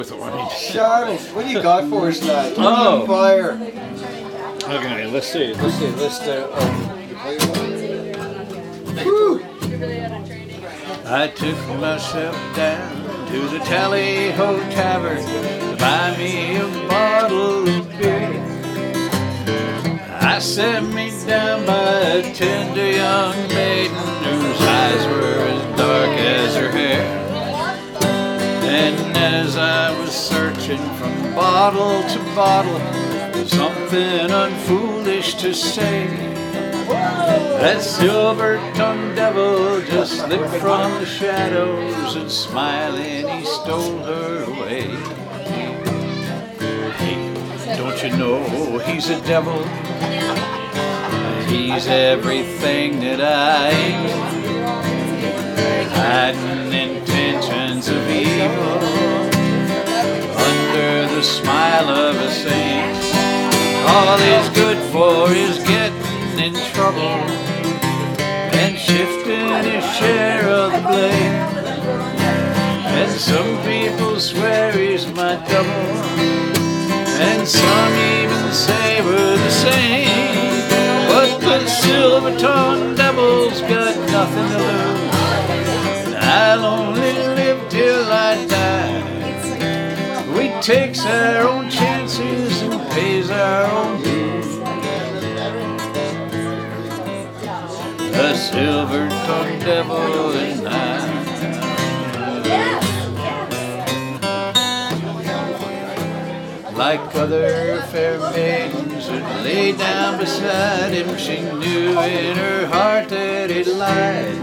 Charlotte, what do you got for us tonight? Oh. Fire. Okay, let's see. Woo. I took myself down to the Tally-Ho Tavern to buy me a bottle of beer. I sat me down by a tender young maiden whose eyes were as dark as her hair. And as I was searching from bottle to bottle, something unfoolish to say, that silver-tongued devil just slipped from the shadows, and smiling he stole her away. Hey, don't you know he's a devil? He's everything that I ain't, hiding intentions of evil under the smile of a saint. All he's good for is getting in trouble and shifting his share of the blame. And some people swear he's my double, and some even say we're the same. But the silver-tongued devil's got nothing to lose, and I'll only live till I die. We takes our own chances and pays our own dues. The silver-tongued devil and I. Like other fair maidens that lay down beside him, she knew in her heart that he lied.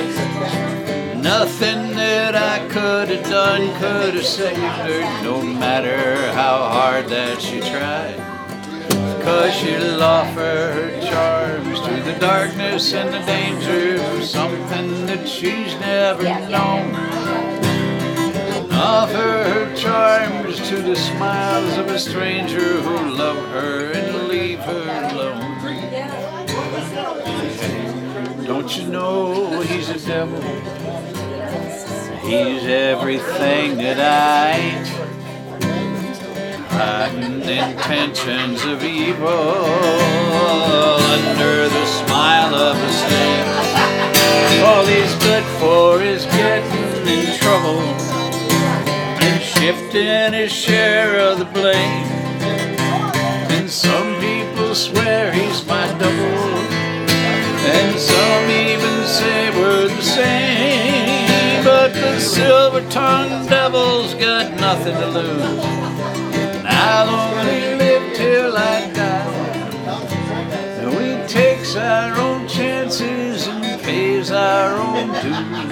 Nothing that I could have done could have saved her, no matter how hard that she tried. 'Cause she'll offer her charms to the darkness and the danger of something that she's never known. Offer her charms to the smiles of a stranger who love her and leave her alone. Don't you know he's a devil? He's everything that I ain't, hiding intentions of evil under the smile of a saint. All he's good for is getting in trouble and shifting his share of the blame. And some people swear he's my double, and some even say we're the same. But the silver-tongued devil's got nothing to lose, and I'll only live till I die. And we takes our own chances and pays our own dues.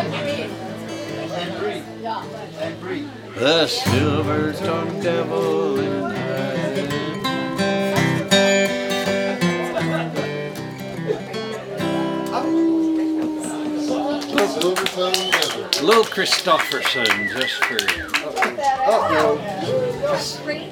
The silver-tongued devil and I. Little Christofferson, just for. Uh-oh.